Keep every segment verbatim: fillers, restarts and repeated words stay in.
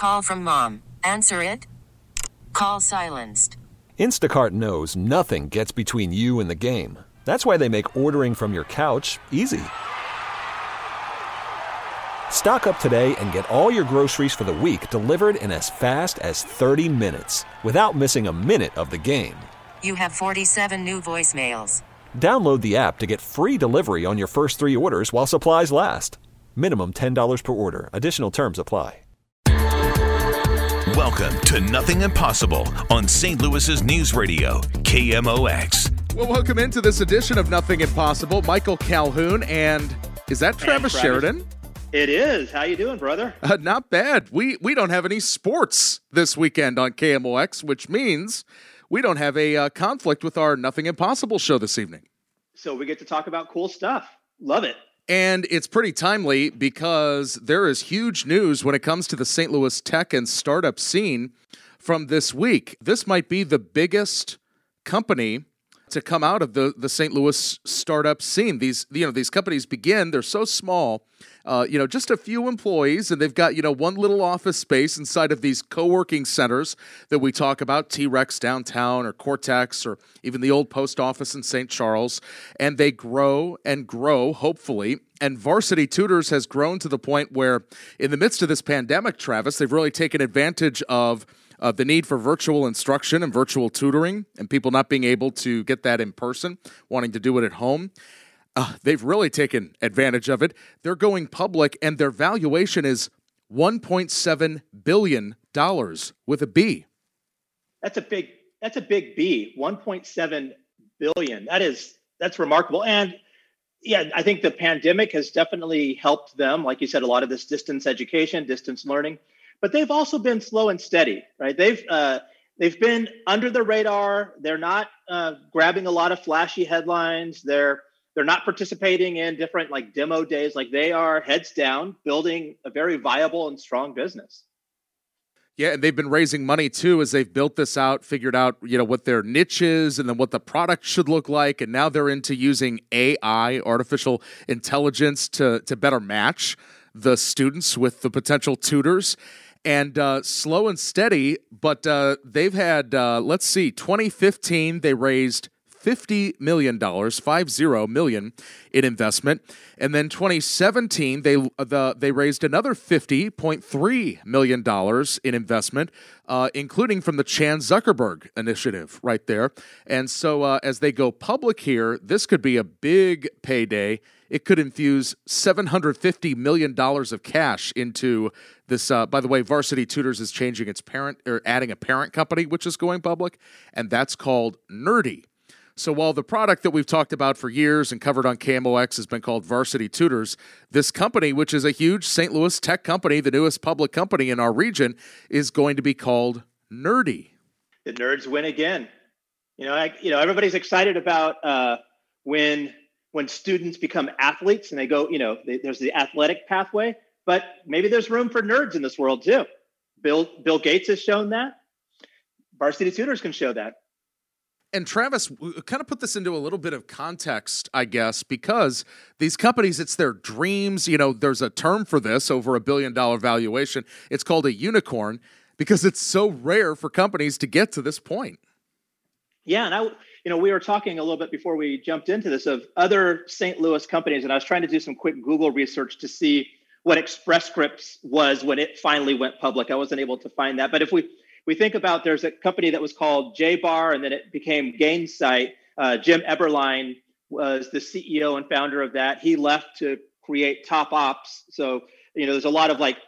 Call from mom. Answer it. Call silenced. Instacart knows nothing gets between you and the game. That's why they make ordering from your couch easy. Stock up today and get all your groceries for the week delivered in as fast as thirty minutes without missing a minute of the game. You have forty-seven new voicemails. Download the app to get free delivery on your first three orders while supplies last. Minimum ten dollars per order. Additional terms apply. Welcome to Nothing Impossible on Saint Louis's News Radio, K M O X. Well, welcome into this edition of Nothing Impossible. Michael Calhoun and is that Travis, Travis. Sheridan? It is. How you doing, brother? Uh, not bad. We we don't have any sports this weekend on K M O X, which means we don't have a uh, conflict with our Nothing Impossible show this evening. So we get to talk about cool stuff. Love it. And it's pretty timely because there is huge news when it comes to the Saint Louis tech and startup scene from this week. This might be the biggest company to come out of the, the Saint Louis startup scene. These, you know, these companies begin, they're so small, uh, you know, just a few employees, and they've got, you know, one little office space inside of these co-working centers that we talk about, T-Rex downtown or Cortex or even the old post office in Saint Charles, and they grow and grow, hopefully, and Varsity Tutors has grown to the point where in the midst of this pandemic, Travis, they've really taken advantage of Uh, the need for virtual instruction and virtual tutoring and people not being able to get that in person, wanting to do it at home. Uh, they've really taken advantage of it. They're going public, and their valuation is one point seven billion dollars with a B. That's a big, that's a big B, one point seven billion dollars. That is, that's remarkable. And yeah, I think the pandemic has definitely helped them. Like you said, a lot of this distance education, distance learning. But they've also been slow and steady, right? They've uh, they've been under the radar. They're not uh, grabbing a lot of flashy headlines. They're they're not participating in different like demo days. Like they are heads down, building a very viable and strong business. Yeah, and they've been raising money too as they've built this out, figured out you know what their niche is, and then what the product should look like. And now they're into using A I, artificial intelligence, to to better match the students with the potential tutors. And uh, slow and steady, but uh, they've had, uh, let's see, twenty fifteen, they raised fifty million dollars, five zero million in investment. And then twenty seventeen, they the they raised another fifty point three million dollars in investment, uh, including from the Chan Zuckerberg initiative right there. And so uh, as they go public here, this could be a big payday. It could infuse seven hundred fifty million dollars of cash into this. Uh, by the way, Varsity Tutors is changing its parent, or adding a parent company, which is going public, and that's called Nerdy. So while the product that we've talked about for years and covered on K M O X has been called Varsity Tutors, this company, which is a huge Saint Louis tech company, the newest public company in our region, is going to be called Nerdy. The nerds win again. You know, I, you know, everybody's excited about uh, when. when students become athletes and they go, you know, they, there's the athletic pathway, but maybe there's room for nerds in this world too. Bill Bill Gates has shown that. Varsity Tutors can show that. And Travis, kind of put this into a little bit of context, I guess, because these companies, it's their dreams. You know, there's a term for this, over a billion dollar valuation. It's called a unicorn because it's so rare for companies to get to this point. Yeah, and I... You know, we were talking a little bit before we jumped into this of other Saint Louis companies, and I was trying to do some quick Google research to see what Express Scripts was when it finally went public. I wasn't able to find that. But if we, we think about, there's a company that was called J-Bar, and then it became Gainsight. Uh, Jim Eberline was the C E O and founder of that. He left to create Top Ops. So, you know, there's a lot of like,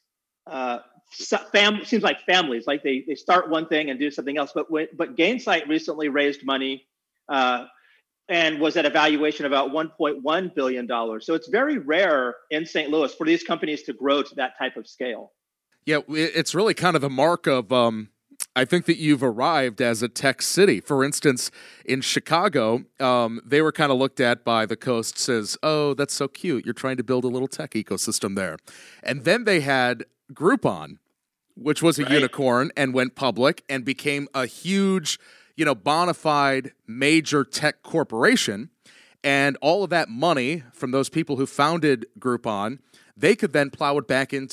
uh, Fam, seems like families, like they they start one thing and do something else. But when, but Gainsight recently raised money uh, and was at a valuation of about one point one billion dollars. So it's very rare in Saint Louis for these companies to grow to that type of scale. Yeah, it's really kind of the mark of, um, I think that you've arrived as a tech city. For instance, in Chicago, um, they were kind of looked at by the coast as, oh, that's so cute. You're trying to build a little tech ecosystem there. And then they had Groupon, which was a right. unicorn and went public and became a huge, you know, bona fide major tech corporation. And all of that money from those people who founded Groupon, they could then plow it back into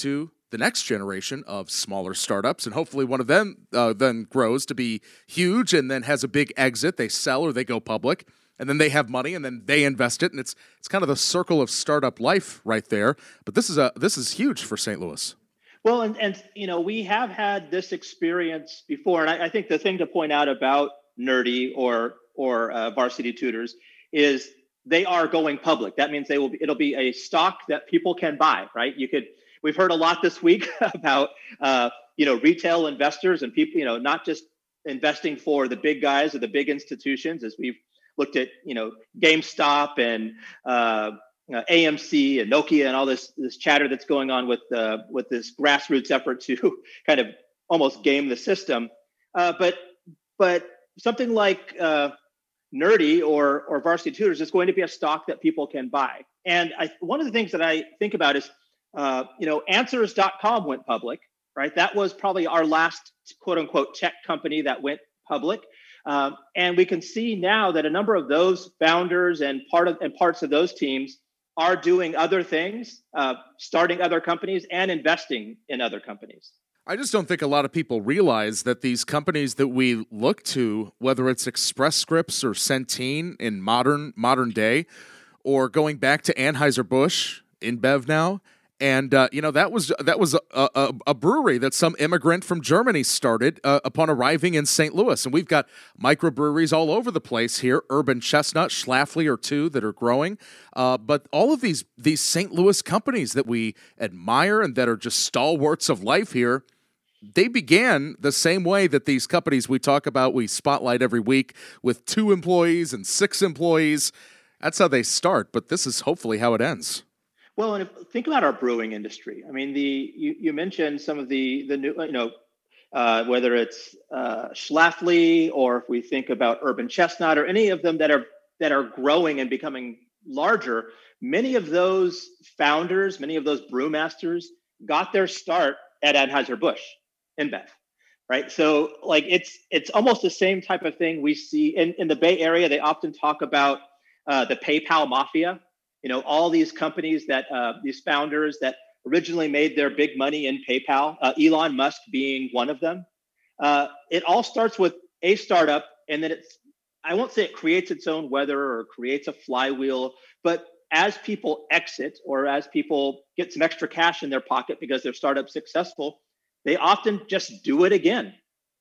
the next generation of smaller startups, and hopefully one of them uh, then grows to be huge and then has a big exit. They sell or they go public, and then they have money, and then they invest it, and it's it's kind of the circle of startup life right there. But this is a this is huge for Saint Louis. Well, and and you know we have had this experience before, and I, I think the thing to point out about Nerdy or or uh, Varsity Tutors is they are going public. That means they will be, it'll be a stock that people can buy, right? You could. We've heard a lot this week about, uh, you know, retail investors and people, you know, not just investing for the big guys or the big institutions, as we've looked at, you know, GameStop and uh, uh, A M C and Nokia and all this this chatter that's going on with uh, with this grassroots effort to kind of almost game the system. Uh, but but something like uh, Nerdy or or Varsity Tutors is going to be a stock that people can buy. And I, one of the things that I think about is, Uh, you know, answers dot com went public, right? That was probably our last quote unquote tech company that went public. Um, and we can see now that a number of those founders and part of and parts of those teams are doing other things, uh, starting other companies and investing in other companies. I just don't think a lot of people realize that these companies that we look to, whether it's Express Scripts or Centene in modern modern day, or going back to Anheuser-Busch, InBev now, and uh, you know that was that was a, a, a brewery that some immigrant from Germany started uh, upon arriving in Saint Louis, and we've got microbreweries all over the place here. Urban Chestnut, Schlafly are two that are growing, uh, but all of these these Saint Louis companies that we admire and that are just stalwarts of life here, they began the same way that these companies we talk about, we spotlight every week, with two employees and six employees. That's how they start, but this is hopefully how it ends. Well, and if, think about our brewing industry. I mean, the you, you mentioned some of the the new, you know, uh, whether it's uh, Schlafly or if we think about Urban Chestnut or any of them that are that are growing and becoming larger. Many of those founders, many of those brewmasters, got their start at Anheuser-Busch InBev, right? So, like, it's it's almost the same type of thing we see in in the Bay Area. They often talk about uh, the PayPal mafia. You know, all these companies that uh, these founders that originally made their big money in PayPal, uh, Elon Musk being one of them. Uh, it all starts with a startup, and then it's, I won't say it creates its own weather or creates a flywheel, but as people exit or as people get some extra cash in their pocket because their startup's successful, they often just do it again.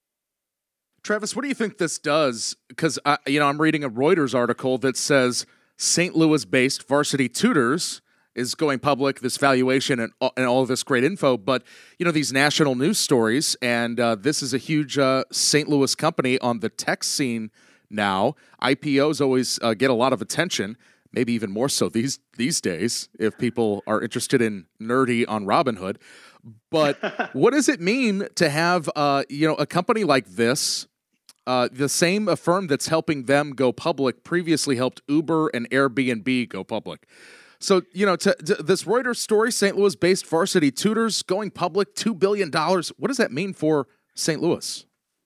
Travis, what do you think this does? Because, uh, you know, I'm reading a Reuters article that says Saint Louis-based Varsity Tutors is going public, this valuation and, and all of this great info. But, you know, these national news stories, and uh, this is a huge uh, Saint Louis company on the tech scene now. I P Os always uh, get a lot of attention, maybe even more so these these days if people are interested in Nerdy on Robinhood. But what does it mean to have, uh, you know, a company like this? Uh, the same firm that's helping them go public previously helped Uber and Airbnb go public. So, you know, to, to this Reuters story, Saint Louis-based Varsity Tutors going public, two billion dollars. What does that mean for Saint Louis?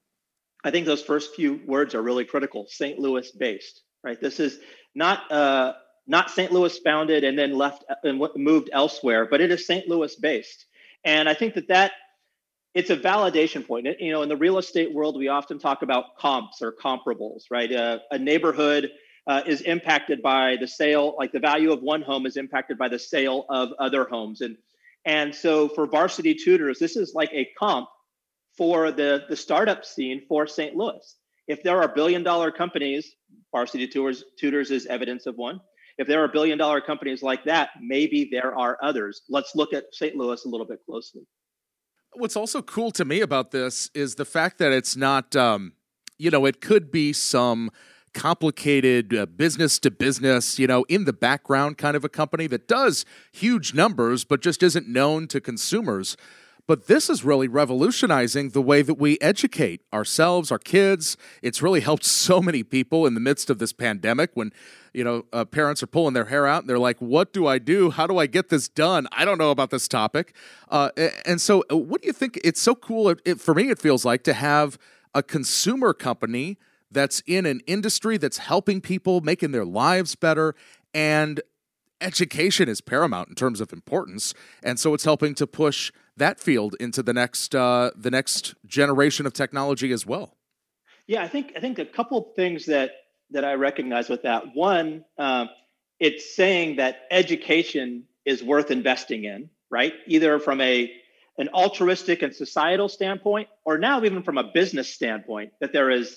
I think those first few words are really critical. Saint Louis-based, right? This is not uh, not Saint Louis founded and then left and moved elsewhere, but it is Saint Louis-based. And I think that that it's a validation point. You know, in the real estate world, we often talk about comps or comparables, right? Uh, a neighborhood uh, is impacted by the sale, like the value of one home is impacted by the sale of other homes. And and so for Varsity Tutors, this is like a comp for the, the startup scene for Saint Louis. If there are billion dollar companies, Varsity Tutors, Tutors is evidence of one. If there are billion dollar companies like that, maybe there are others. Let's look at Saint Louis a little bit closely. What's also cool to me about this is the fact that it's not, um, you know, it could be some complicated uh, business to business, you know, in the background kind of a company that does huge numbers, but just isn't known to consumers. But this is really revolutionizing the way that we educate ourselves, our kids. It's really helped so many people in the midst of this pandemic when, you know, uh, parents are pulling their hair out and they're like, what do I do? How do I get this done? I don't know about this topic. Uh, and so what do you think? It's so cool. It, it, for me, it feels like to have a consumer company that's in an industry that's helping people, making their lives better, and education is paramount in terms of importance, and so it's helping to push that field into the next uh, the next generation of technology as well. Yeah, I think I think a couple of things that that I recognize with that. One, uh, it's saying that education is worth investing in, right? Either from a an altruistic and societal standpoint, or now even from a business standpoint, that there is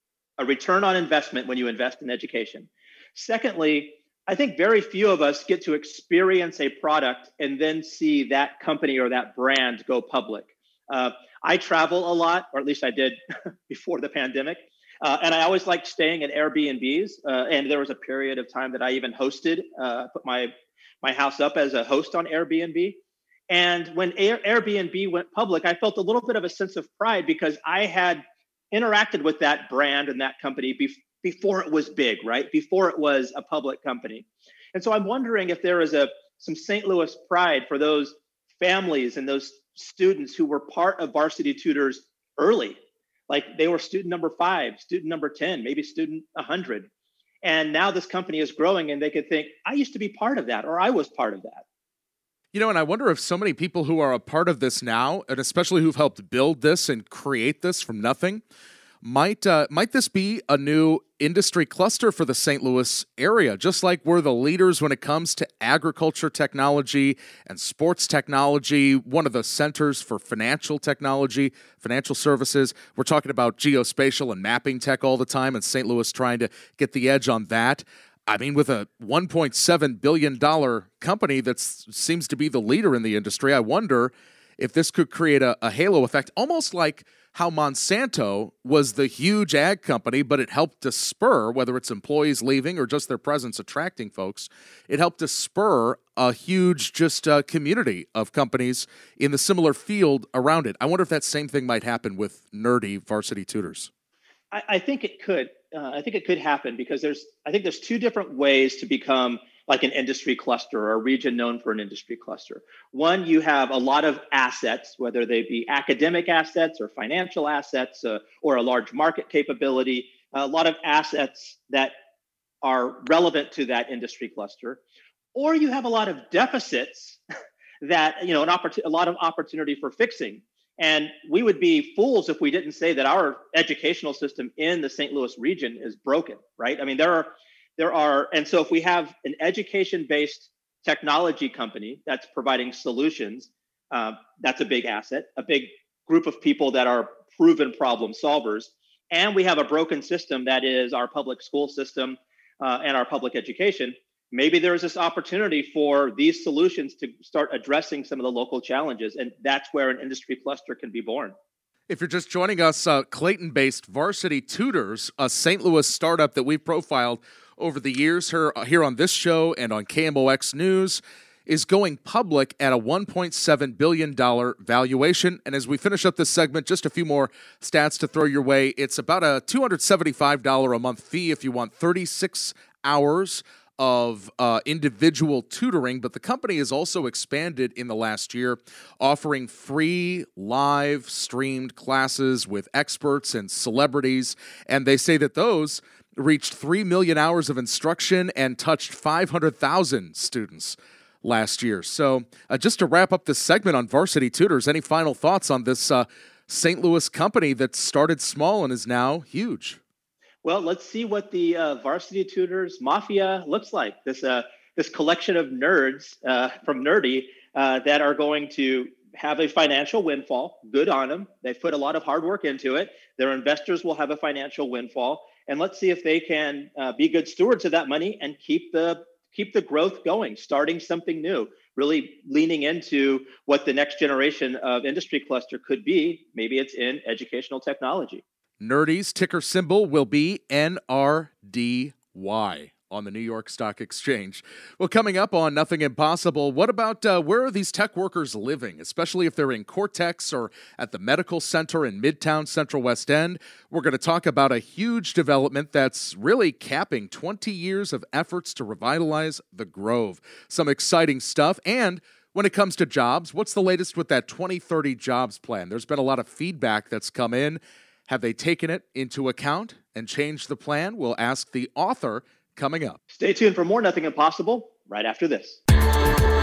a return on investment when you invest in education. Secondly, I think very few of us get to experience a product and then see that company or that brand go public. Uh, I travel a lot, or at least I did before the pandemic. Uh, and I always liked staying at Airbnbs. Uh, and there was a period of time that I even hosted, uh, put my, my house up as a host on Airbnb. And when Air, Airbnb went public, I felt a little bit of a sense of pride because I had interacted with that brand and that company bef- before it was big, right? Before it was a public company. And so I'm wondering if there is a some Saint Louis pride for those families and those students who were part of Varsity Tutors early. Like they were student number five, student number ten, maybe student one hundred. And now this company is growing and they could think, I used to be part of that, or I was part of that. You know, and I wonder if so many people who are a part of this now, and especially who've helped build this and create this from nothing, might uh, might this be a new industry cluster for the Saint Louis area? Just like we're the leaders when it comes to agriculture technology and sports technology, one of the centers for financial technology, financial services. We're talking about geospatial and mapping tech all the time, and Saint Louis trying to get the edge on that. I mean, with a one point seven billion dollars company that seems to be the leader in the industry, I wonder if this could create a, a halo effect, almost like how Monsanto was the huge ag company, but it helped to spur, whether it's employees leaving or just their presence attracting folks, it helped to spur a huge just uh, community of companies in the similar field around it. I wonder if that same thing might happen with nerdy Varsity Tutors. I, I think it could. Uh, I think it could happen because there's, I think there's two different ways to become like an industry cluster or a region known for an industry cluster. One, you have a lot of assets, whether they be academic assets or financial assets uh, or a large market capability, a lot of assets that are relevant to that industry cluster. Or you have a lot of deficits that, you know, an oppor- a lot of opportunity for fixing. And we would be fools if we didn't say that our educational system in the Saint Louis region is broken, right? I mean, there are, there are, and so if we have an education-based technology company that's providing solutions, uh, that's a big asset, a big group of people that are proven problem solvers. And we have a broken system that is our public school system uh, and our public education. Maybe there's this opportunity for these solutions to start addressing some of the local challenges, and that's where an industry cluster can be born. If you're just joining us, uh, Clayton-based Varsity Tutors, a Saint Louis startup that we've profiled over the years here, here on this show and on K M O X News, is going public at a one point seven billion dollars valuation. And as we finish up this segment, just a few more stats to throw your way. It's about a two hundred seventy-five dollars a month fee if you want thirty-six hours of uh, individual tutoring, but the company has also expanded in the last year, offering free live streamed classes with experts and celebrities, and they say that those reached three million hours of instruction and touched five hundred thousand students last year. So uh, just to wrap up this segment on Varsity Tutors, any final thoughts on this uh, Saint Louis company that started small and is now huge? Well, let's see what the uh, Varsity Tutors Mafia looks like. This uh, this collection of nerds uh, from Nerdy uh, that are going to have a financial windfall. Good on them. They've put a lot of hard work into it. Their investors will have a financial windfall. And let's see if they can uh, be good stewards of that money and keep the keep the growth going, starting something new, really leaning into what the next generation of industry cluster could be. Maybe it's in educational technology. Nerdy's ticker symbol will be N R D Y on the New York Stock Exchange. Well, coming up on Nothing Impossible, what about uh, where are these tech workers living, especially if they're in Cortex or at the medical center in Midtown Central West End? We're going to talk about a huge development that's really capping twenty years of efforts to revitalize the Grove. Some exciting stuff. And when it comes to jobs, what's the latest with that twenty thirty jobs plan? There's been a lot of feedback that's come in. Have they taken it into account and changed the plan? We'll ask the author coming up. Stay tuned for more Nothing Impossible right after this.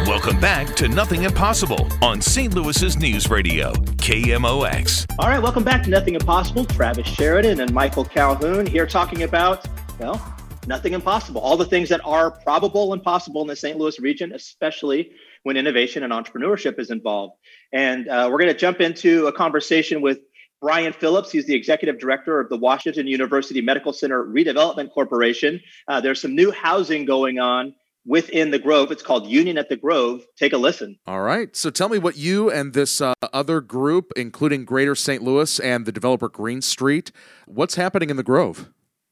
Welcome back to Nothing Impossible on Saint Louis's News Radio, K M O X. All right, welcome back to Nothing Impossible. Travis Sheridan and Michael Calhoun here talking about, well, nothing impossible. All the things that are probable and possible in the Saint Louis region, especially when innovation and entrepreneurship is involved. And uh, we're going to jump into a conversation with Brian Phillips. He's the executive director of the Washington University Medical Center Redevelopment Corporation. Uh, there's some new housing going on within the Grove. It's called Union at the Grove. Take a listen. All right. So tell me what you and this uh, other group, including Greater Saint Louis and the developer Green Street, what's happening in the Grove?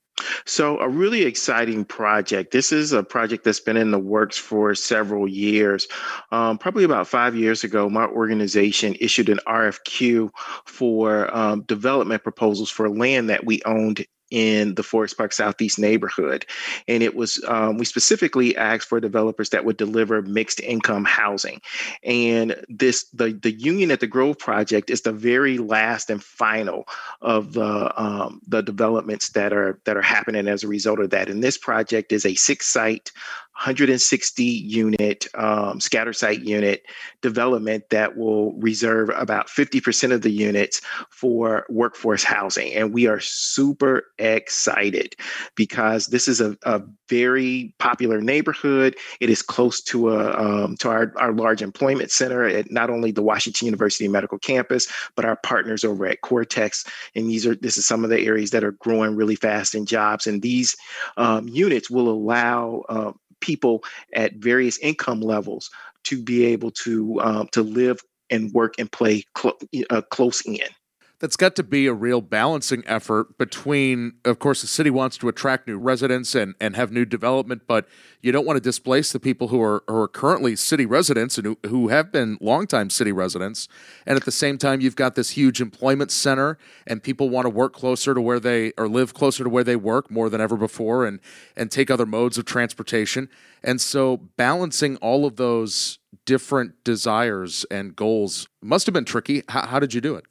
So a really exciting project. This is a project that's been in the works for several years. Um, probably about five years ago, my organization issued an R F Q for um, development proposals for land that we owned in the Forest Park Southeast neighborhood. And it was, um, we specifically asked for developers that would deliver mixed income housing. And this, the, the Union at the Grove project is the very last and final of the, um, the developments that are, that are happening as a result of that. And this project is a six site, one hundred sixty unit um, scatter site unit development that will reserve about fifty percent of the units for workforce housing. And we are super excited because this is a, a very popular neighborhood. It is close to a um, to our, our large employment center at not only the Washington University Medical Campus, but our partners over at Cortex. And these are this is some of the areas that are growing really fast in jobs. And these um, units will allow uh, people at various income levels to be able to um, to live and work and play cl- uh, close in. That's got to be a real balancing effort between, of course, the city wants to attract new residents and, and have new development, but you don't want to displace the people who are, who are currently city residents and who, who have been longtime city residents. And at the same time, you've got this huge employment center and people want to work closer to where they, or live closer to where they work more than ever before and, and take other modes of transportation. And so balancing all of those different desires and goals must have been tricky. How, how did you do it?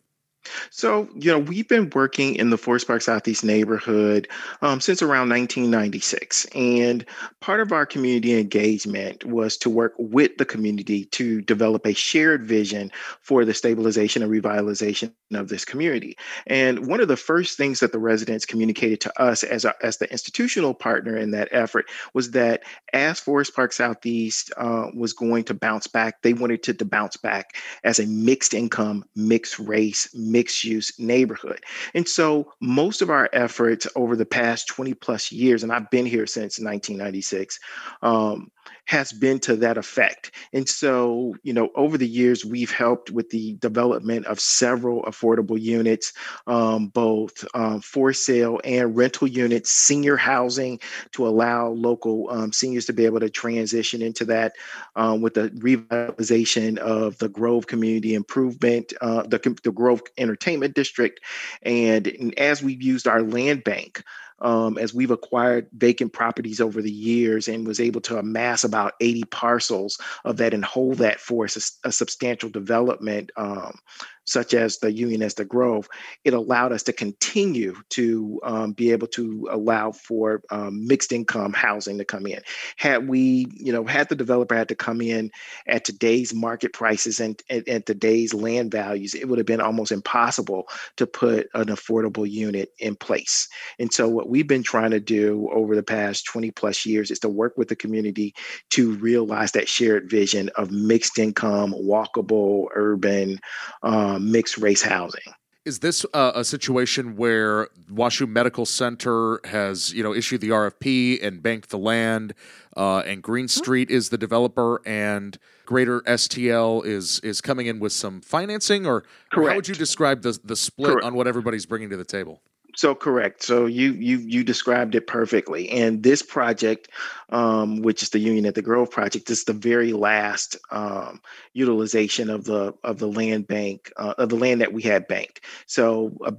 So, you know, we've been working in the Forest Park Southeast neighborhood um, since around nineteen ninety-six. And part of our community engagement was to work with the community to develop a shared vision for the stabilization and revitalization of this community. And one of the first things that the residents communicated to us as, a, as the institutional partner in that effort was that as Forest Park Southeast uh, was going to bounce back, they wanted to, to bounce back as a mixed income, mixed race, mixed use neighborhood. And so most of our efforts over the past twenty plus years, and I've been here since nineteen ninety-six, um, has been to that effect. And so, you know, over the years, we've helped with the development of several affordable units, um, both um, for sale and rental units, senior housing to allow local um, seniors to be able to transition into that um, with the revitalization of the Grove Community Improvement, uh, the, the Grove Entertainment District. And, and as we've used our land bank, Um, as we've acquired vacant properties over the years and was able to amass about eighty parcels of that and hold that for a, a substantial development, um, such as the Union as the Grove, it allowed us to continue to um, be able to allow for um, mixed income housing to come in. Had we, you know, had the developer had to come in at today's market prices and at today's land values, it would have been almost impossible to put an affordable unit in place. And so what we've been trying to do over the past twenty plus years is to work with the community to realize that shared vision of mixed income, walkable, urban, um, mixed race housing. Is this uh, a situation where WashU Medical Center has, you know, issued the R F P and banked the land, uh, and Green Street is the developer, and Greater S T L is is coming in with some financing, or Correct. How would you describe the the split Correct. on what everybody's bringing to the table? So correct. So you you you described it perfectly. And this project, um, which is the Union at the Grove project, is the very last um, utilization of the of the land bank uh, of the land that we had banked. So about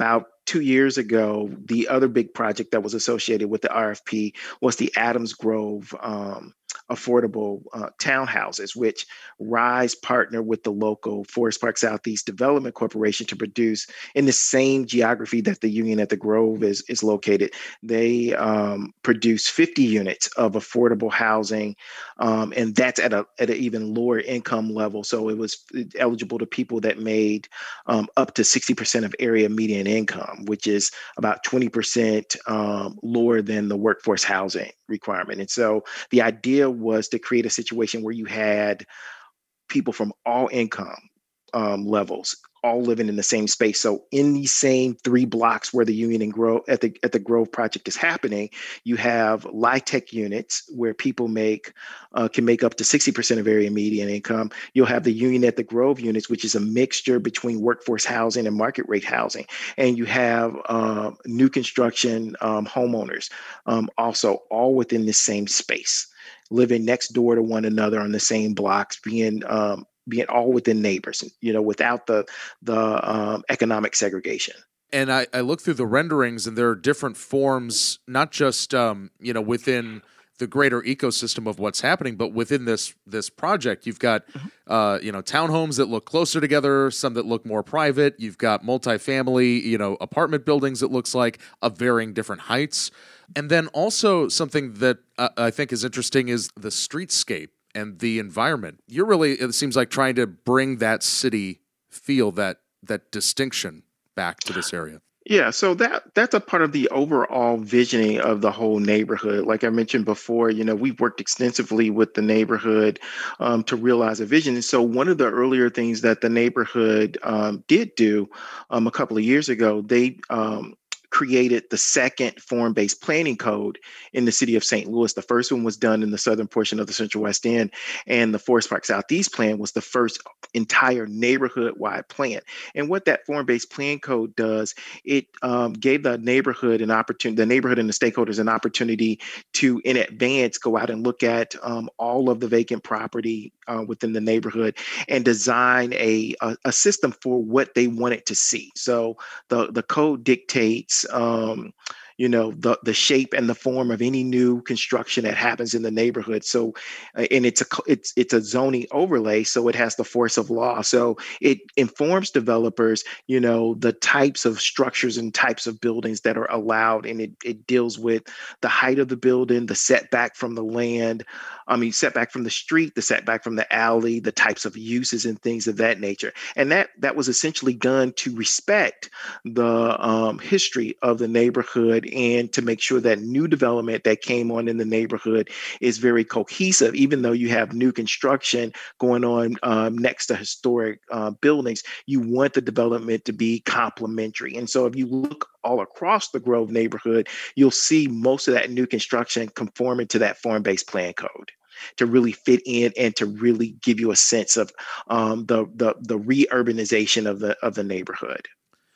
two years ago, the other big project that was associated with the R F P was the Adams Grove um, affordable uh, townhouses, which RISE partnered with the local Forest Park Southeast Development Corporation to produce in the same geography that the Union at the Grove is, is located. They um, produce fifty units of affordable housing, um, and that's at a at an even lower income level. So it was eligible to people that made um, up to sixty percent of area median income, which is about twenty percent um, lower than the workforce housing requirement. And so the idea was to create a situation where you had people from all income um, levels all living in the same space. So in these same three blocks where the Union and Grove at the at the Grove project is happening, you have LIHTC units where people make uh, can make up to sixty percent of area median income. You'll have the Union at the Grove units, which is a mixture between workforce housing and market rate housing. And you have uh, new construction um, homeowners um, also all within the same space, living next door to one another on the same blocks, being um, being all within neighbors, you know, without the the um, economic segregation. And I, I look through the renderings, and there are different forms, not just um, you know within the greater ecosystem of what's happening, but within this this project, you've got mm-hmm. uh, you know townhomes that look closer together, some that look more private. You've got multifamily, you know, apartment buildings. It looks like of varying different heights, and then also something that uh, I think is interesting is the streetscape and the environment. You're really, it seems like, trying to bring that city feel, that that distinction back to this area. Yeah, so that that's a part of the overall visioning of the whole neighborhood. Like I mentioned before, you know, we've worked extensively with the neighborhood um, to realize a vision. And so one of the earlier things that the neighborhood um, did do um, a couple of years ago, they um, created the second form-based planning code in the city of Saint Louis. The first one was done in the southern portion of the Central West End, and the Forest Park Southeast plan was the first entire neighborhood-wide plan. And what that form-based plan code does, it um, gave the neighborhood an opportunity, the neighborhood and the stakeholders an opportunity to, in advance, go out and look at um, all of the vacant property uh, within the neighborhood and design a, a a system for what they wanted to see. So the the code dictates Um, you know, the the shape and the form of any new construction that happens in the neighborhood. So, uh, and it's a it's it's a zoning overlay, so it has the force of law. So it informs developers, you know, the types of structures and types of buildings that are allowed, and it it deals with the height of the building, the setback from the land, I mean, setback from the street, the setback from the alley, the types of uses and things of that nature. And that that was essentially done to respect the um, history of the neighborhood and to make sure that new development that came on in the neighborhood is very cohesive, even though you have new construction going on um, next to historic uh, buildings. You want the development to be complementary. And so if you look all across the Grove neighborhood, you'll see most of that new construction conforming to that form-based plan code to really fit in and to really give you a sense of um, the, the the re-urbanization of the of the neighborhood.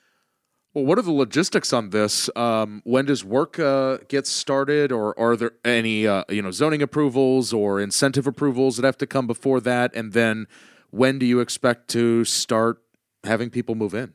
Well, what are the logistics on this? Um, when does work uh, get started, or are there any uh, you know zoning approvals or incentive approvals that have to come before that? And then when do you expect to start having people move in?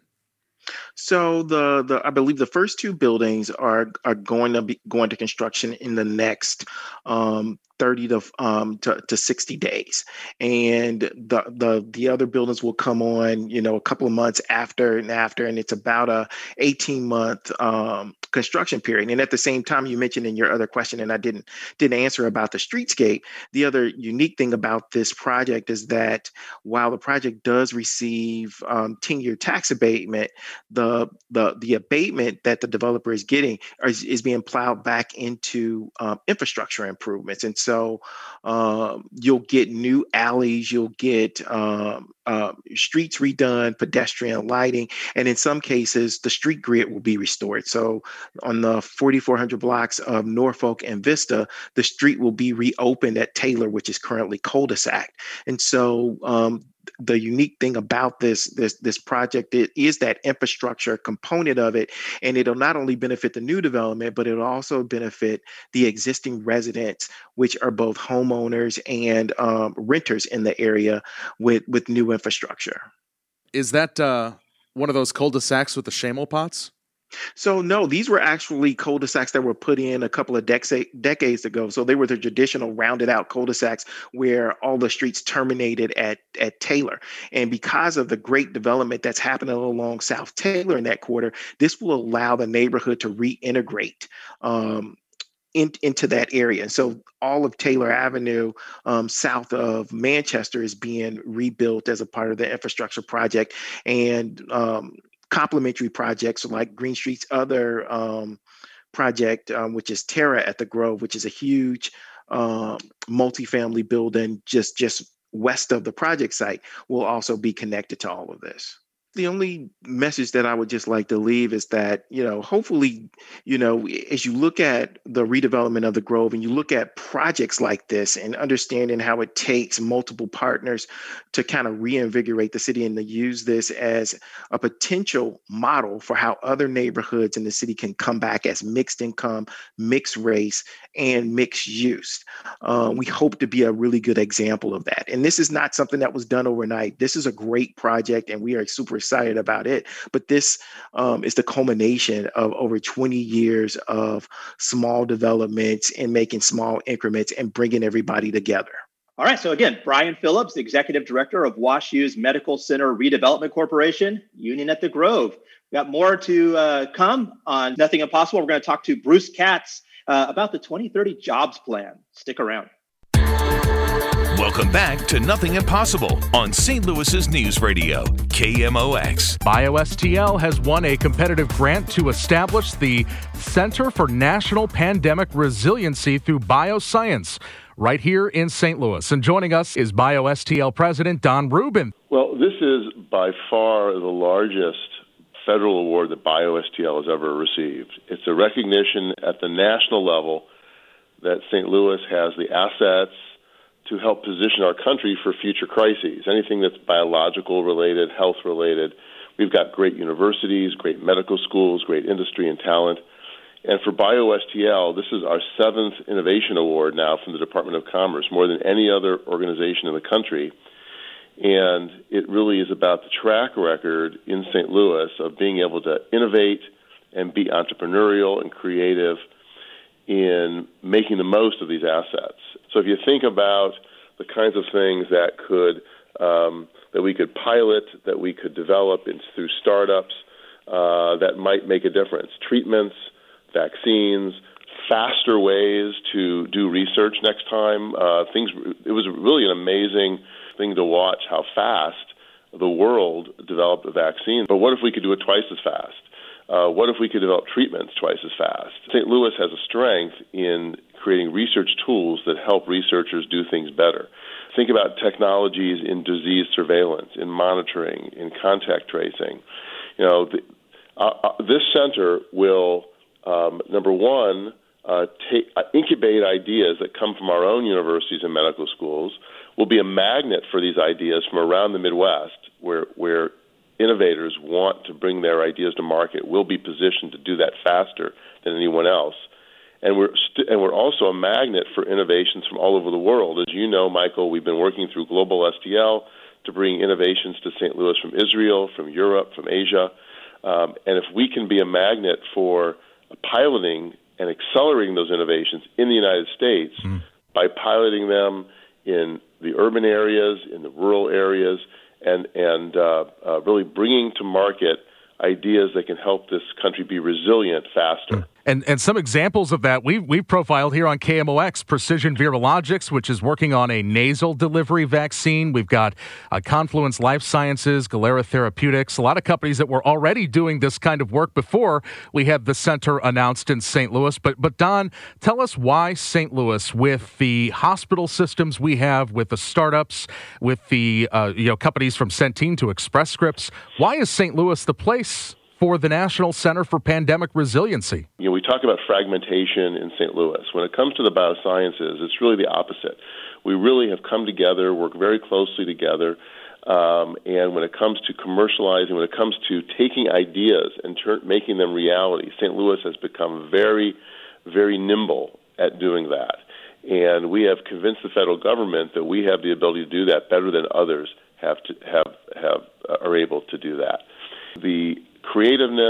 So the the I believe the first two buildings are are going to be going to construction in the next um, thirty to um to, to sixty days, and the the the other buildings will come on, you know, a couple of months after and after, and it's about a eighteen month um construction period. And at the same time, you mentioned in your other question, and I didn't didn't answer about the streetscape. The other unique thing about this project is that while the project does receive um, ten year tax abatement, the the the abatement that the developer is getting is, is being plowed back into um, infrastructure improvements. And so um, you'll get new alleys, you'll get um, uh, streets redone, pedestrian lighting, and in some cases, the street grid will be restored. So on the forty-four hundred blocks of Norfolk and Vista, the street will be reopened at Taylor, which is currently cul-de-sac. And so um, the unique thing about this this this project it is that infrastructure component of it, and it'll not only benefit the new development, but it'll also benefit the existing residents, which are both homeowners and um, renters in the area with with new infrastructure. Is that uh, one of those cul-de-sacs with the Shamo pots? So no, these were actually cul-de-sacs that were put in a couple of dec- decades ago. So they were the traditional rounded out cul-de-sacs where all the streets terminated at, at Taylor. And because of the great development that's happening along South Taylor in that quarter, this will allow the neighborhood to reintegrate um, in, into that area. So all of Taylor Avenue um, south of Manchester is being rebuilt as a part of the infrastructure project. And um, complementary projects like Green Street's other um, project, um, which is Terra at the Grove, which is a huge um, multifamily building just, just west of the project site, will also be connected to all of this. The only message that I would just like to leave is that, you know, hopefully, you know, as you look at the redevelopment of the Grove and you look at projects like this and understanding how it takes multiple partners to kind of reinvigorate the city and to use this as a potential model for how other neighborhoods in the city can come back as mixed income, mixed race, and mixed use. Uh, we hope to be a really good example of that. And this is not something that was done overnight. This is a great project and we are super excited about it. But this um, is the culmination of over twenty years of small developments and making small increments and bringing everybody together. All right. So again, Brian Phillips, the Executive Director of WashU's Medical Center Redevelopment Corporation, Union at the Grove. We got more to uh, come on Nothing Impossible. We're going to talk to Bruce Katz uh, about the twenty thirty jobs plan. Stick around. Welcome back to Nothing Impossible on Saint Louis's News Radio, K M O X. BioSTL has won a competitive grant to establish the Center for National Pandemic Resiliency through Bioscience right here in Saint Louis. And joining us is BioSTL President Don Rubin. Well, this is by far the largest federal award that BioSTL has ever received. It's a recognition at the national level that Saint Louis has the assets to help position our country for future crises, anything that's biological related, health related. We've got great universities, great medical schools, great industry and talent. And for BioSTL, this is our seventh innovation award now from the Department of Commerce, more than any other organization in the country. And it really is about the track record in Saint Louis of being able to innovate and be entrepreneurial and creative in making the most of these assets. So if you think about the kinds of things that could um, that we could pilot, that we could develop in, through startups uh, that might make a difference, treatments, vaccines, faster ways to do research next time. Uh, things. It was really an amazing thing to watch how fast the world developed a vaccine. But what if we could do it twice as fast? Uh, what if we could develop treatments twice as fast? Saint Louis has a strength in creating research tools that help researchers do things better. Think about technologies in disease surveillance, in monitoring, in contact tracing. You know, the, uh, this center will, um, number one, uh, take, uh, incubate ideas that come from our own universities and medical schools. Will be a magnet for these ideas from around the Midwest, where where innovators want to bring their ideas to market. We'll be positioned to do that faster than anyone else. And we're st- and we're also a magnet for innovations from all over the world. As you know, Michael, we've been working through Global S T L to bring innovations to Saint Louis from Israel, from Europe, from Asia. Um, and if we can be a magnet for piloting and accelerating those innovations in the United States mm. by piloting them in the urban areas, in the rural areas, and and uh, uh, really bringing to market ideas that can help this country be resilient faster. And and some examples of that we've, we've profiled here on K M O X, Precision Virologics, which is working on a nasal delivery vaccine. We've got uh, Confluence Life Sciences, Galera Therapeutics, a lot of companies that were already doing this kind of work before we had the center announced in Saint Louis. But, but Don, tell us why Saint Louis, with the hospital systems we have, with the startups, with the uh, you know companies from Centene to Express Scripts, why is Saint Louis the place for the National Center for Pandemic Resiliency? You know, we talk about fragmentation in Saint Louis. When it comes to the biosciences, it's really the opposite. We really have come together, work very closely together, um, and when it comes to commercializing, when it comes to taking ideas and turn, making them reality, Saint Louis has become very, very nimble at doing that. And we have convinced the federal government that we have the ability to do that better than others have to have have uh, are able to do that. The creativeness,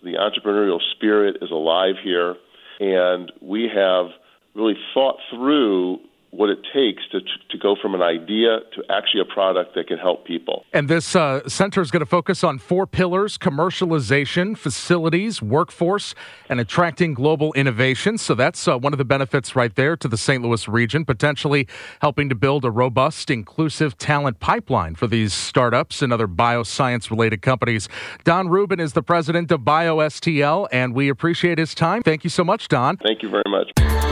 The entrepreneurial spirit is alive here, and we have really thought through what it takes to to go from an idea to actually a product that can help people. And this uh, center is going to focus on four pillars: commercialization, facilities, workforce, and attracting global innovation. So that's uh, one of the benefits right there to the Saint Louis region, potentially helping to build a robust, inclusive talent pipeline for these startups and other bioscience-related companies. Don Rubin is the president of BioSTL, and we appreciate his time. Thank you so much, Don. Thank you very much.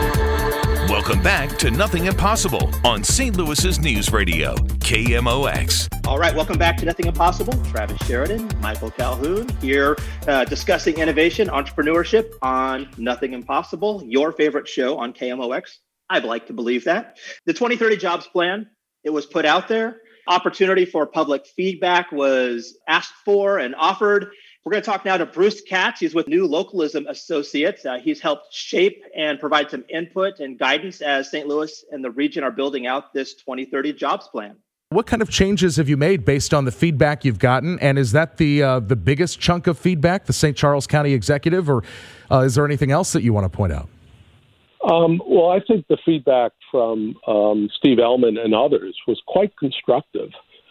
Welcome back to Nothing Impossible on Saint Louis's News Radio, K M O X. All right, welcome back to Nothing Impossible. Travis Sheridan, Michael Calhoun here uh, discussing innovation, entrepreneurship on Nothing Impossible, your favorite show on K M O X. I'd like to believe that. The twenty thirty Jobs Plan, it was put out there. Opportunity for public feedback was asked for and offered. We're going to talk now to Bruce Katz. He's with New Localism Associates. Uh, he's helped shape and provide some input and guidance as Saint Louis and the region are building out this twenty thirty Jobs Plan. What kind of changes have you made based on the feedback you've gotten? And is that the uh, the biggest chunk of feedback, the Saint Charles County Executive, or uh, is there anything else that you want to point out? Um, well, I think the feedback from um, Steve Ellman and others was quite constructive.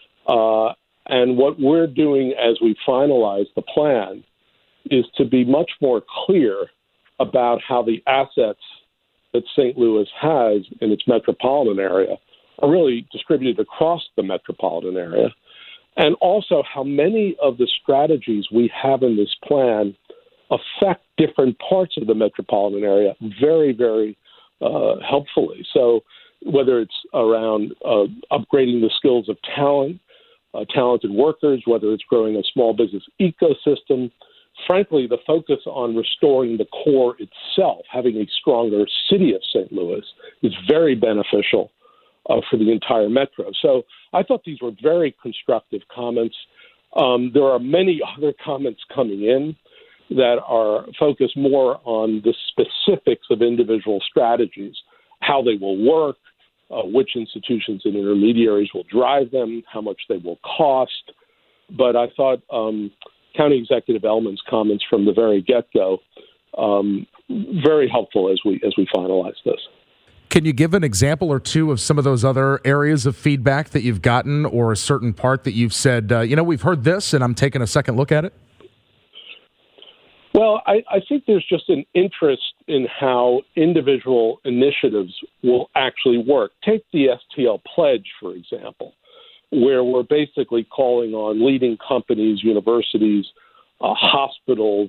Uh, and what we're doing as we finalize the plan is to be much more clear about how the assets that Saint Louis has in its metropolitan area are really distributed across the metropolitan area, and also how many of the strategies we have in this plan affect different parts of the metropolitan area very, very uh, helpfully. So whether it's around uh, upgrading the skills of talent, uh, talented workers, whether it's growing a small business ecosystem, frankly, the focus on restoring the core itself, having a stronger city of Saint Louis, is very beneficial uh, for the entire metro. So I thought these were very constructive comments. Um, there are many other comments coming in that are focused more on the specifics of individual strategies, how they will work, uh, which institutions and intermediaries will drive them, how much they will cost. But I thought um, County Executive Ellman's comments from the very get-go um, very helpful as we as we finalize this. Can you give an example or two of some of those other areas of feedback that you've gotten, or a certain part that you've said, uh, you know, we've heard this and I'm taking a second look at it? Well, I, I think there's just an interest in how individual initiatives will actually work. Take the S T L Pledge, for example, where we're basically calling on leading companies, universities, uh, hospitals,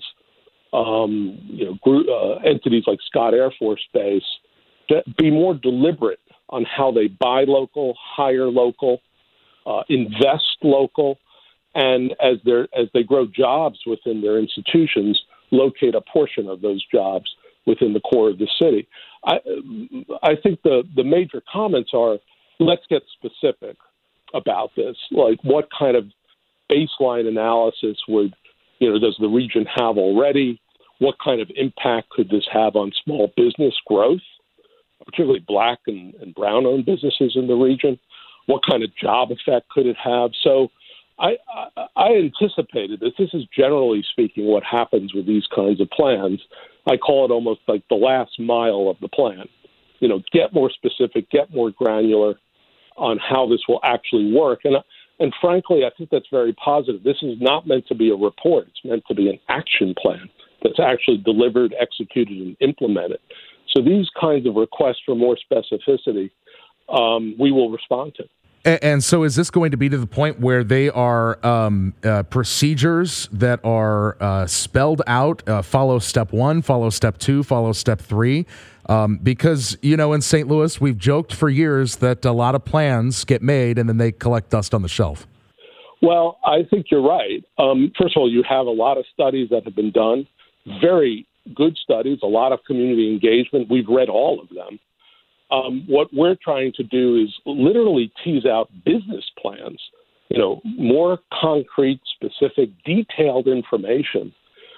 um, you know, group, uh, entities like Scott Air Force Base to be more deliberate on how they buy local, hire local, uh, invest local, and as they as they grow jobs within their institutions, locate a portion of those jobs within the core of the city. I, I think the, the major comments are, let's get specific about this. Like, what kind of baseline analysis would, you know, does the region have already? What kind of impact could this have on small business growth, particularly black and, and brown-owned businesses in the region? What kind of job effect could it have? So I, I, I anticipated that this is, generally speaking, what happens with these kinds of plans. I call it almost like the last mile of the plan. You know, get more specific, get more granular on how this will actually work. And, and frankly, I think that's very positive. This is not meant to be a report. It's meant to be an action plan that's actually delivered, executed, and implemented. So these kinds of requests for more specificity, um, we will respond to. And so is this going to be to the point where they are um, uh, procedures that are uh, spelled out, uh, follow step one, follow step two, follow step three? Um, because, you know, in Saint Louis, we've joked for years that a lot of plans get made and then they collect dust on the shelf. Well, I think you're right. Um, first of all, you have a lot of studies that have been done, very good studies, a lot of community engagement. We've read all of them. Um, what we're trying to do is literally tease out business plans, you know, more concrete, specific, detailed information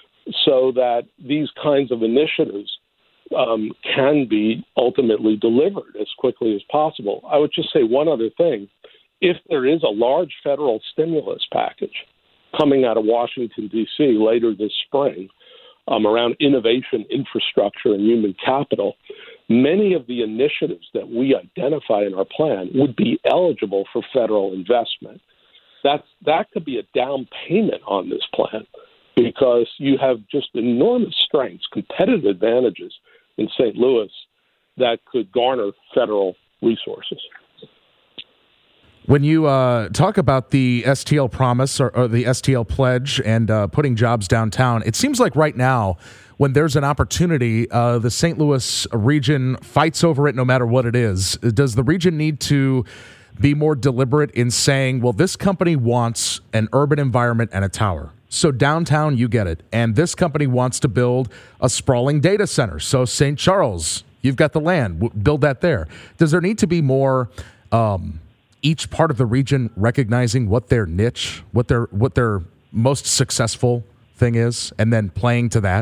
so that these kinds of initiatives um, can be ultimately delivered as quickly as possible. I would just say one other thing. If there is a large federal stimulus package coming out of Washington, D C later this spring, um, around innovation, infrastructure, and human capital, many of the initiatives that we identify in our plan would be eligible for federal investment. That's, that could be a down payment on this plan because you have just enormous strengths, competitive advantages in Saint Louis that could garner federal resources. When you uh, talk about the S T L promise or, or the S T L pledge and uh, putting jobs downtown, it seems like right now, when there's an opportunity, uh, the Saint Louis region fights over it no matter what it is. Does the region need to be more deliberate in saying, well, this company wants an urban environment and a tower, so downtown you get it, and this company wants to build a sprawling data center, so Saint Charles, you've got the land, build that there. Does there need to be more... Um, each part of the region recognizing what their niche, what their what their most successful thing is, and then playing to that?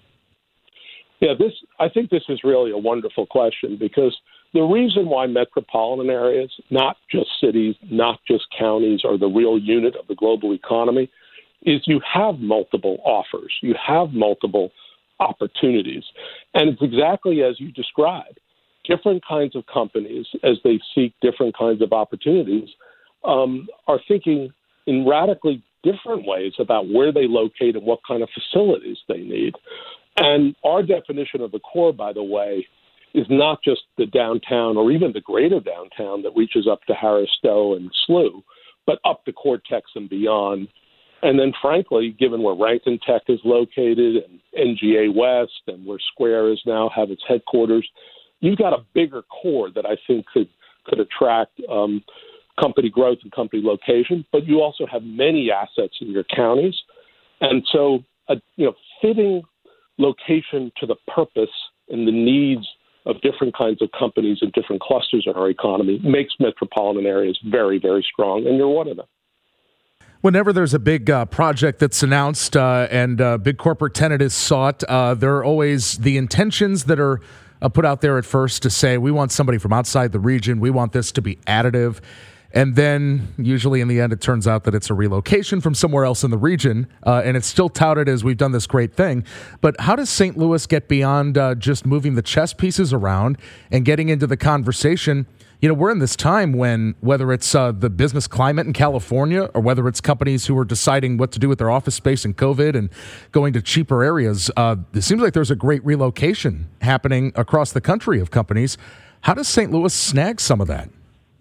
Yeah, this I think this is really a wonderful question because the reason why metropolitan areas, not just cities, not just counties, are the real unit of the global economy is you have multiple offers, you have multiple opportunities, and it's exactly as you described. Different kinds of companies, as they seek different kinds of opportunities, um, are thinking in radically different ways about where they locate and what kind of facilities they need. And our definition of the core, by the way, is not just the downtown or even the greater downtown that reaches up to Harris Stowe and S L U, but up to Cortex and beyond. And then, frankly, given where Rankin Tech is located and N G A West and where Square is now have its headquarters, you've got a bigger core that I think could could attract um, company growth and company location, but you also have many assets in your counties. And so, a, you know, fitting location to the purpose and the needs of different kinds of companies and different clusters in our economy makes metropolitan areas very, very strong, and you're one of them. Whenever there's a big uh, project that's announced uh, and a big corporate tenant is sought, uh, there are always the intentions that are Uh, put out there at first to say, we want somebody from outside the region, we want this to be additive. And then usually in the end, it turns out that it's a relocation from somewhere else in the region, uh, and it's still touted as we've done this great thing. But how does Saint Louis get beyond uh, just moving the chess pieces around and getting into the conversation? You know, we're in this time when, whether it's uh, the business climate in California or whether it's companies who are deciding what to do with their office space in COVID and going to cheaper areas, uh, it seems like there's a great relocation happening across the country of companies. How does Saint Louis snag some of that?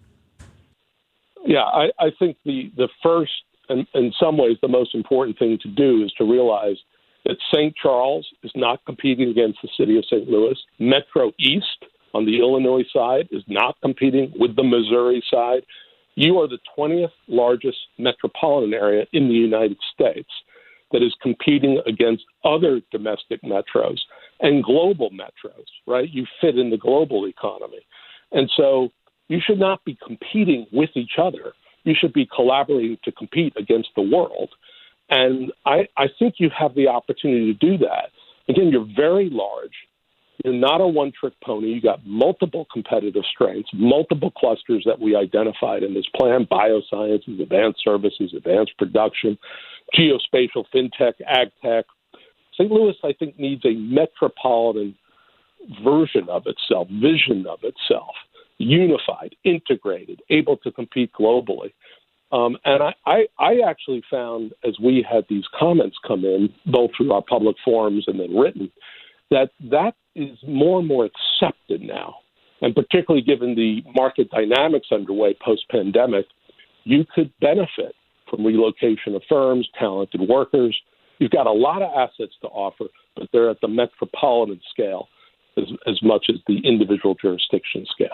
Yeah, I, I think the, the first and in some ways the most important thing to do is to realize that Saint Charles is not competing against the city of Saint Louis. Metro East on the Illinois side is not competing with the Missouri side. You are the twentieth largest metropolitan area in the United States that is competing against other domestic metros and global metros, right? You fit in the global economy. And so you should not be competing with each other. You should be collaborating to compete against the world. And I, I think you have the opportunity to do that. Again, you're very large. You're not a one-trick pony. You got multiple competitive strengths, multiple clusters that we identified in this plan: biosciences, advanced services, advanced production, geospatial, fintech, ag tech. Saint Louis, I think, needs a metropolitan version of itself, vision of itself, unified, integrated, able to compete globally. Um, and I, I, I actually found, as we had these comments come in, both through our public forums and then written, that that is more and more accepted now. And particularly given the market dynamics underway post-pandemic, you could benefit from relocation of firms, talented workers. You've got a lot of assets to offer, but they're at the metropolitan scale as, as much as the individual jurisdiction scale.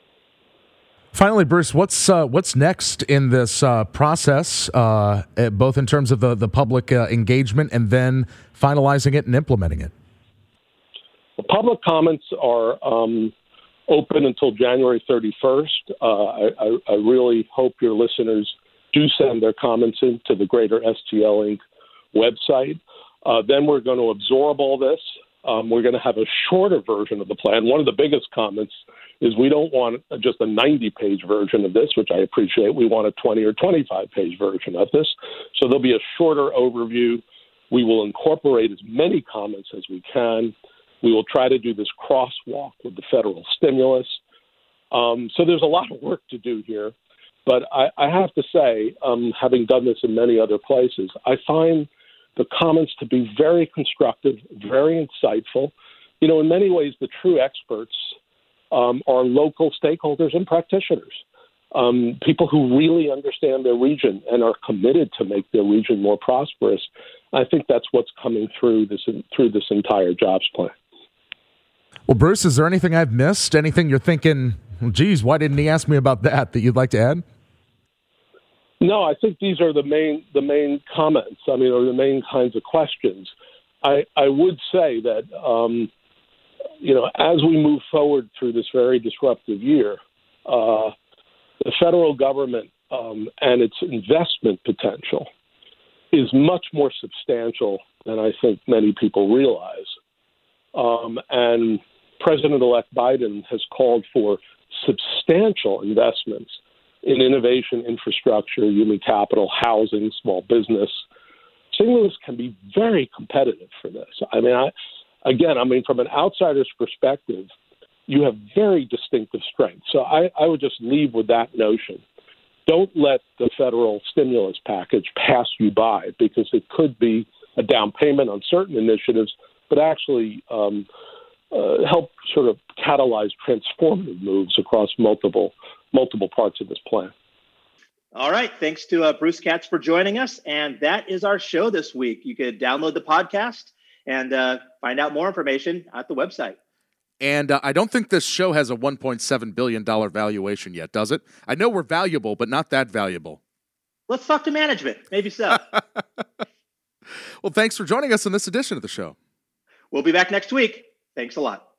Finally, Bruce, what's uh, what's next in this uh, process, uh, both in terms of the, the public uh, engagement and then finalizing it and implementing it? The public comments are um, open until January thirty-first. Uh, I, I, I really hope your listeners do send their comments in to the Greater S T L Incorporated website. Uh, then we're going to absorb all this. Um, we're going to have a shorter version of the plan. One of the biggest comments is we don't want just a ninety-page version of this, which I appreciate. We want a twenty or twenty-five page version of this. So there'll be a shorter overview We will incorporate as many comments as we can. We will try to do this crosswalk with the federal stimulus. Um, so there's a lot of work to do here. But I, I have to say, um, having done this in many other places, I find the comments to be very constructive, very insightful. You know, in many ways, the true experts um, are local stakeholders and practitioners, um, people who really understand their region and are committed to make their region more prosperous. I think that's what's coming through this through this entire jobs plan. Well, Bruce, is there anything I've missed? Anything you're thinking, well, geez, why didn't he ask me about that, that you'd like to add? No, I think these are the main the main comments. I mean, or the main kinds of questions. I, I would say that, um, you know, as we move forward through this very disruptive year, uh, the federal government um, and its investment potential is much more substantial than I think many people realize. Um, and President-elect Biden has called for substantial investments in innovation, infrastructure, human capital, housing, small business. Saint Louis can be very competitive for this. I mean, I, again, I mean, from an outsider's perspective, you have very distinctive strengths. So I, I would just leave with that notion. Don't let the federal stimulus package pass you by, because it could be a down payment on certain initiatives, but actually um, uh, help sort of catalyze transformative moves across multiple multiple parts of this plan. All right. Thanks to uh, Bruce Katz for joining us. And that is our show this week. You could download the podcast and uh, find out more information at the website. And uh, I don't think this show has a one point seven billion dollars valuation yet, does it? I know we're valuable, but not that valuable. Let's talk to management. Maybe so. Well, thanks for joining us in this edition of the show. We'll be back next week. Thanks a lot.